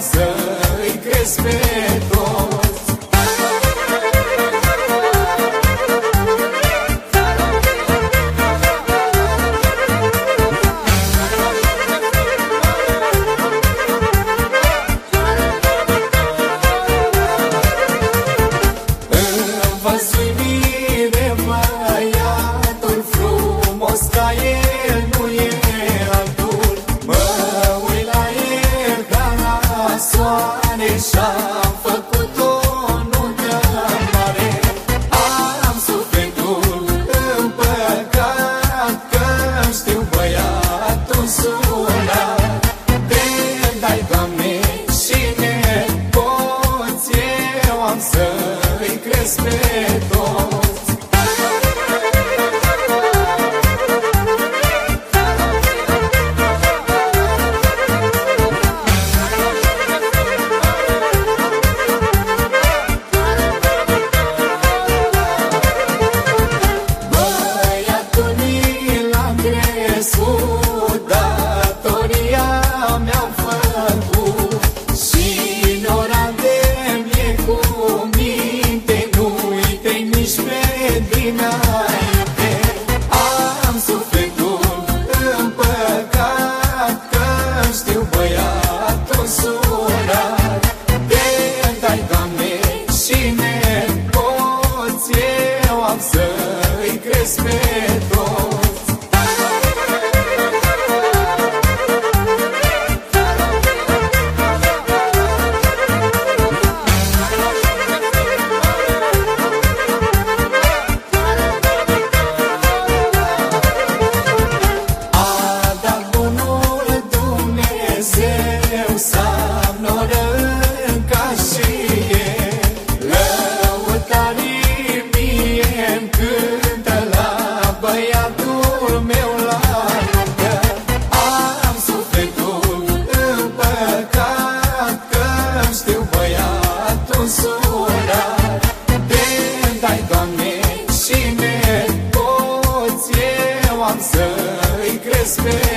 să-i cresc pe toți. Văzui bine băiatul frumos ca el, nu e altul. Mă uit la el ca la soare și-am făcut-o nuntă mare. Am sufletul împăcat că știu băiatul sunat. Te dai, Doamne, și nepoți, eu am să-i cresc pe toți. Băiatul mi l-am crescut, datoria mi-am făcut și n-ora de-mi-e cu minte, nu uite nici pe dinainte. Am sufletul împăcat că știu băiatul sunat. Te dai, Doamne, și nepoți, eu am să-i cresc pe toți. A dat bunul Dumnezeu să-mi noră ca și el. Lăutarii mie-mi cântă la băiatul meu la nuntă. Am sufletul împăcat că știu băiatul sunat. Te-mi dai, Doamne, și nepoți, eu am să-i cresc pe